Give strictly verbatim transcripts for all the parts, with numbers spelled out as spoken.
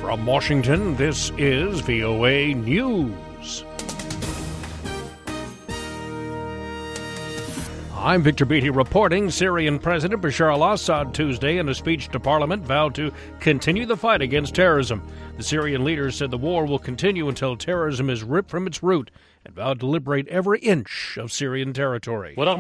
From Washington, this is V O A News. I'm Victor Beatty reporting. Syrian President Bashar al-Assad Tuesday in a speech to Parliament vowed to continue the fight against terrorism. The Syrian leader said the war will continue until terrorism is ripped from its root and vowed to liberate every inch of Syrian territory. He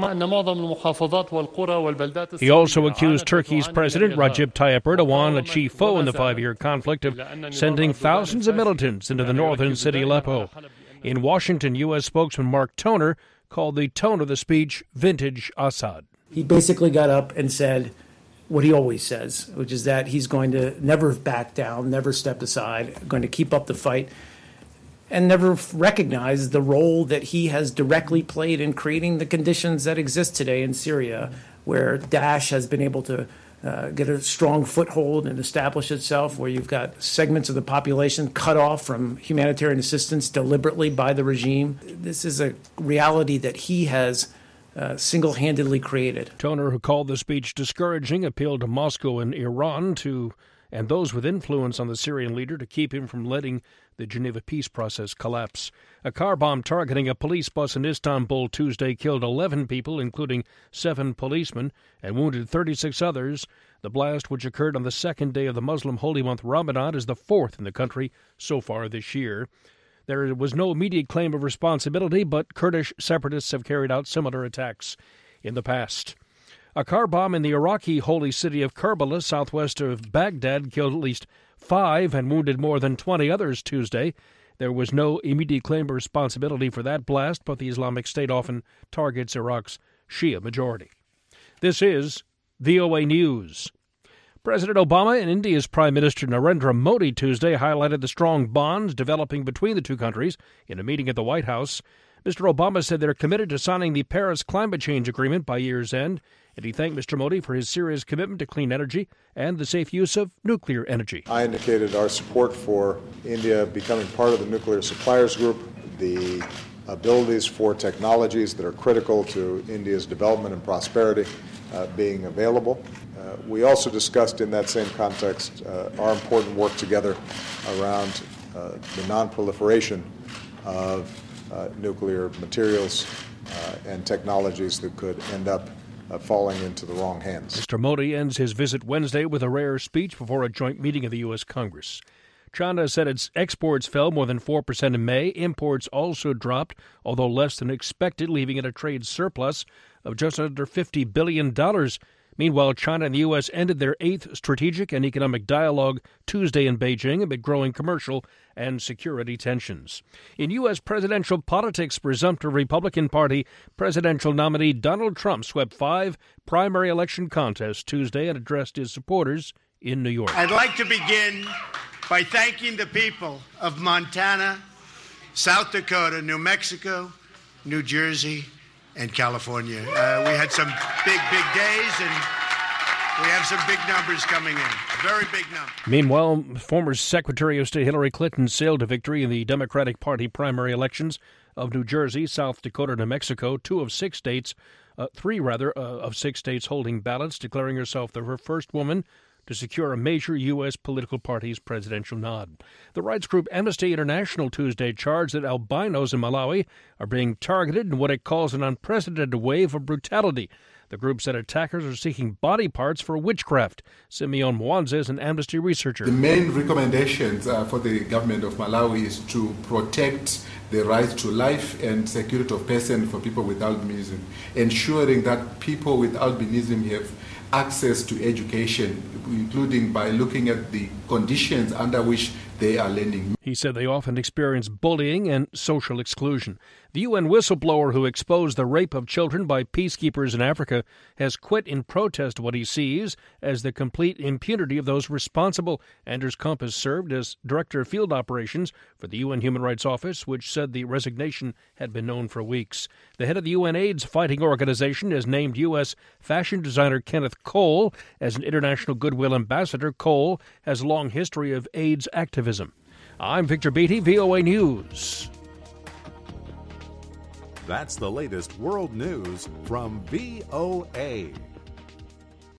also accused Turkey's President Recep Tayyip Erdogan, a chief foe in the five-year conflict, of sending thousands of militants into the northern city Aleppo. In Washington, U S spokesman Mark Toner called the tone of the speech vintage Assad. He basically got up and said what he always says, which is that he's going to never back down, never step aside, going to keep up the fight, and never recognize the role that he has directly played in creating the conditions that exist today in Syria, where Daesh has been able to uh, get a strong foothold and establish itself, where you've got segments of the population cut off from humanitarian assistance deliberately by the regime. This is a reality that he has uh, single-handedly created. Toner, who called the speech discouraging, appealed to Moscow and Iran to and those with influence on the Syrian leader to keep him from letting the Geneva peace process collapse. A car bomb targeting a police bus in Istanbul Tuesday killed eleven people, including seven policemen, and wounded thirty-six others. The blast, which occurred on the second day of the Muslim holy month Ramadan, is the fourth in the country so far this year. There was no immediate claim of responsibility, but Kurdish separatists have carried out similar attacks in the past. A car bomb in the Iraqi holy city of Karbala, southwest of Baghdad, killed at least five and wounded more than twenty others Tuesday. There was no immediate claim of responsibility for that blast, but the Islamic State often targets Iraq's Shia majority. This is V O A News. President Obama and India's Prime Minister Narendra Modi Tuesday highlighted the strong bonds developing between the two countries in a meeting at the White House. Mister Obama said they're committed to signing the Paris Climate Change Agreement by year's end, and he thanked Mister Modi for his serious commitment to clean energy and the safe use of nuclear energy. I indicated our support for India becoming part of the Nuclear Suppliers Group, the abilities for technologies that are critical to India's development and prosperity uh, being available. Uh, we also discussed in that same context uh, our important work together around uh, the non-proliferation of uh, nuclear materials uh, and technologies that could end up uh, falling into the wrong hands. Mister Modi ends his visit Wednesday with a rare speech before a joint meeting of the U S. Congress. China said its exports fell more than four percent in May. Imports also dropped, although less than expected, leaving it a trade surplus of just under fifty billion dollars. Meanwhile, China and the U S ended their eighth strategic and economic dialogue Tuesday in Beijing amid growing commercial and security tensions. In U S presidential politics, presumptive Republican Party presidential nominee Donald Trump swept five primary election contests Tuesday and addressed his supporters in New York. I'd like to begin by thanking the people of Montana, South Dakota, New Mexico, New Jersey, and California. Uh, we had some big, big days, and we have some big numbers coming in. Very big numbers. Meanwhile, former Secretary of State Hillary Clinton sailed to victory in the Democratic Party primary elections of New Jersey, South Dakota, New Mexico, two of six states, uh, three rather, uh, of six states holding ballots, declaring herself the first woman to secure a major U S political party's presidential nod. The rights group Amnesty International Tuesday charged that albinos in Malawi are being targeted in what it calls an unprecedented wave of brutality. The group said attackers are seeking body parts for witchcraft. Simeon Mwanza is an Amnesty researcher. The main recommendations uh, for the government of Malawi is to protect the right to life and security of person for people with albinism, ensuring that people with albinism have access to education, including by looking at the conditions under which they are learning. He said they often experience bullying and social exclusion. The U N whistleblower who exposed the rape of children by peacekeepers in Africa has quit in protest of what he sees as the complete impunity of those responsible. Anders Kompass served as Director of Field Operations for the U N Human Rights Office, which said the resignation had been known for weeks. The head of the U N AIDS fighting organization has named U S fashion designer Kenneth Cole as an International Goodwill Ambassador. Cole has a long history of AIDS activism. I'm Victor Beatty, V O A News. That's the latest world news from V O A.